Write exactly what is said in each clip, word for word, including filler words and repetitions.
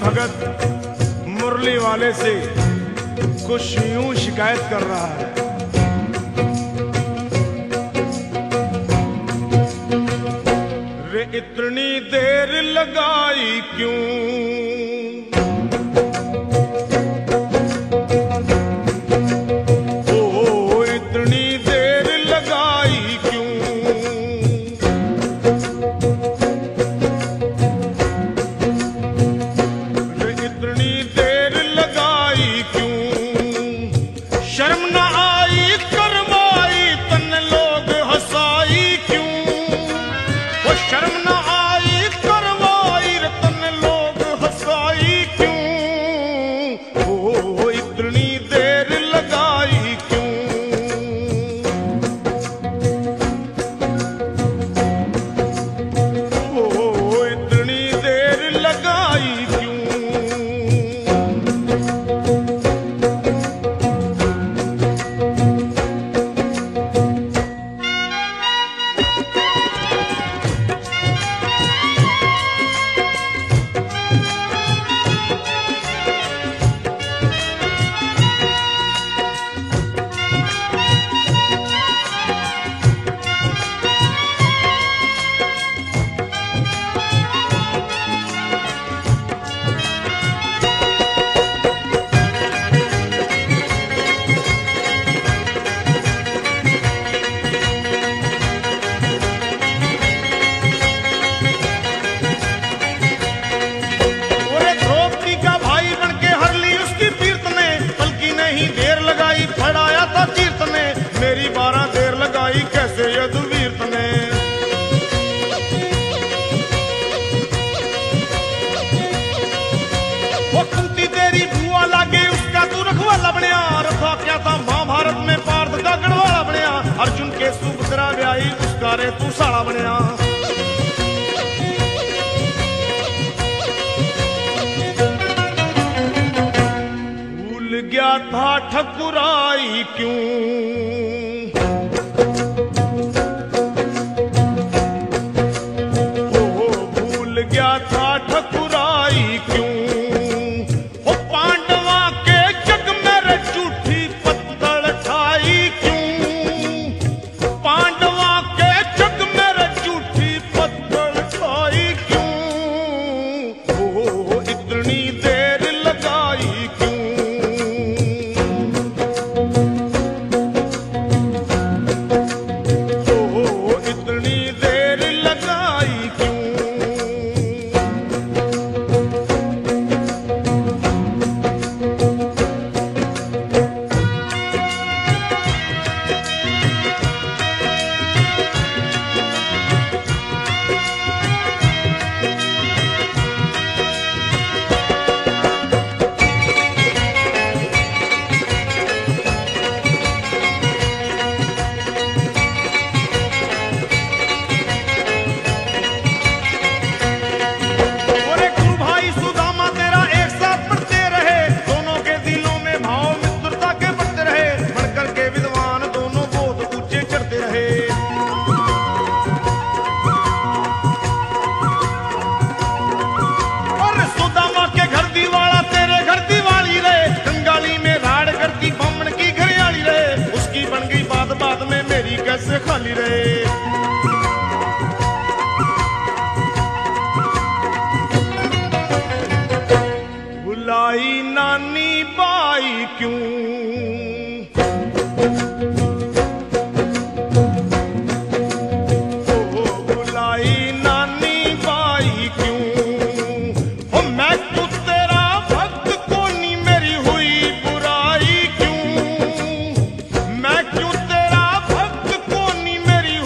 भगत मुरली वाले से कुछ यूं शिकायत कर रहा है। रे इतनी देर लगाई क्यों, ओ इतनी देर लगाई क्यों, रे इतनी देर लगाई क्यों, शर्म ना आई करवाई तन लोग हंसाई क्यों, वो शर्म ना आई करवाई तन लोग हंसाई क्यों, ओ इतनी देर लगाई क्यों, ओ इतनी देर लगाई क्यों। फड़ाया था तीर्थ ने मेरी बारह देर लगाई कैसे यदुवीर्त ने, वो कुंती तेरी बुआ लागे उसका तू रखवाला बनया, रखा क्या था महाभारत में पार्थ का गढ़वाला बनया, अर्जुन के सुभद्रा ब्याही उसका रे तू साला बनया, गया था ठकुराई क्यों, ओ भूल गया था ठकुराई क्यों, ओ पांडवा के जग में झूठी पत्तल ठाई क्यों, पांडवा के जग में झूठी पत्तल ठाई क्यों, ओ इतनी देर लगाई क्यों, कैसे खाली रहे, बुलाई नानी बाई क्यों, ओ बुलाई नानी बाई क्यों, ओ मैं तू तेरा भक्त कोनी मेरी हुई बुराई क्यों, मैं क्यों तेरा भक्त कोनी मेरी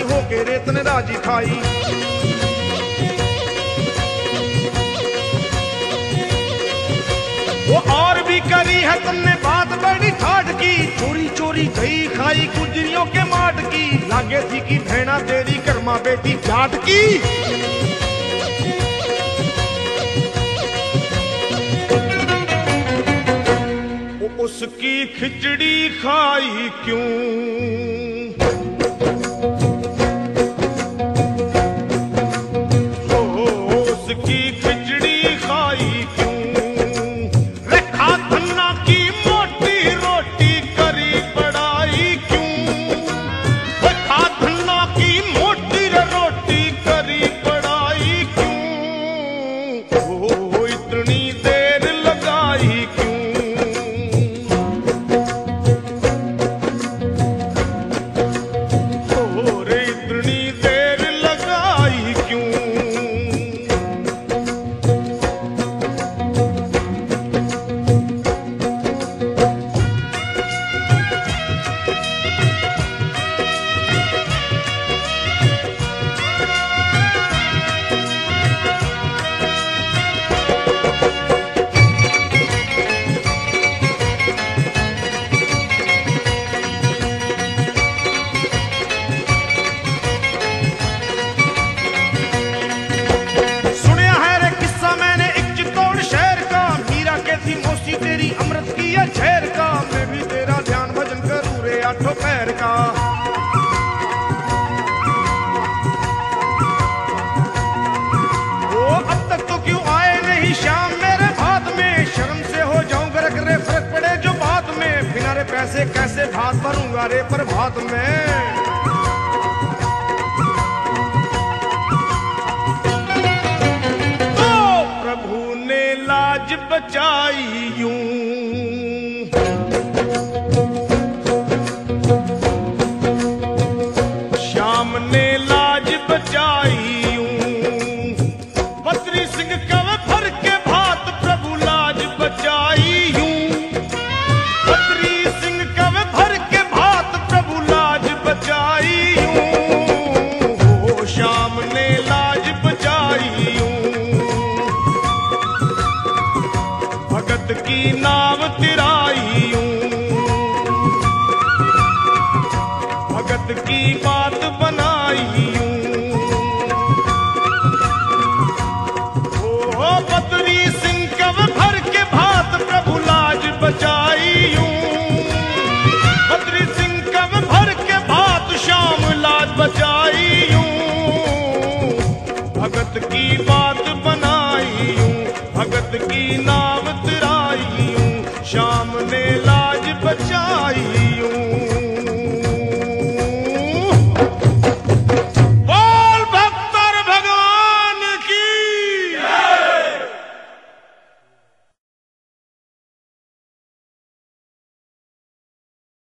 होके रेत ने राजी खाई। वो और भी करी है तुमने बात बड़ी ठाठ की, चोरी चोरी दही खाई गुजरियों के माट की, लागे थी कि भेड़ा तेरी कर्मा बेटी जाट की। वो उसकी खिचड़ी खाई क्यों, ओ उसकी खिचड़ी खाई क्यों, रखा धन्ना की मोटी रोटी करी पड़ाई क्यों, रखा धन्ना की मोटी रोटी करी पड़ाई क्यों, ओ इतनी देर लगाई क्यों, और इतनी देर लगाई क्यों। सुनिया है रे किस्सा मैंने एक चित्तौड़ शहर का, मीरा कहती मौसी तेरी अमृत की है झेर का, मैं भी तेरा ध्यान भजन करूं रे आठों पैर का। ओ अब तक तो क्यों आए नहीं शाम मेरे भात में, शर्म से हो जाऊं गरक रे फर्क पड़े जो बात में, बिना रे पैसे कैसे भात भरूंगा रे प्रभात में। प्रभु ने लाज बचाई यूं, श्याम ने लाज बचाई यूं, बद्री सिंह का